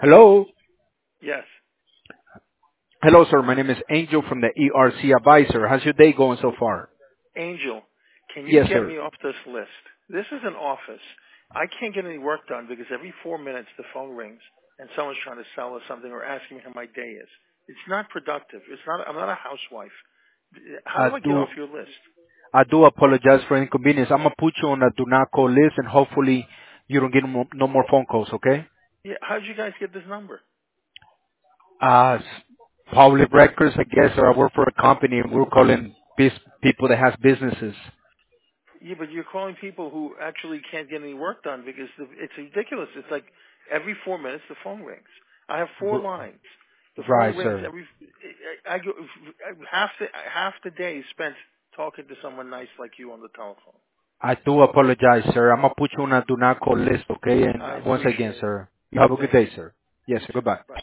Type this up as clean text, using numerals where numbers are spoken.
Hello. Yes. Hello, sir. My name is Angel from the ERC Advisor. How's your day going so far? Angel, can you Yes, get sir. me off this list? This is an office. I can't get any work done because every 4 minutes the phone rings and someone's trying to sell us something or asking me how my day is. It's not productive. I'm not a housewife. How I do I get do off your list? I do apologize for inconvenience. I'm gonna put you on a do not call list, and hopefully you don't get no more phone calls. Okay? Yeah, how'd you guys get this number? Uh, s- Public records, I guess, or I work for a company, and we're calling people that has businesses. Yeah, but you're calling people who actually can't get any work done because it's ridiculous. It's like every 4 minutes the phone rings. I have four R- lines. The right, phone rings sir. every. I go half the day is spent talking to someone nice like you on the telephone. I do apologize, sir. I'm gonna put you on a do not call list. Okay? I And once again, appreciate it. sir, you have a good Thank day, you. sir. Yes, You sir. too. Goodbye. Bye.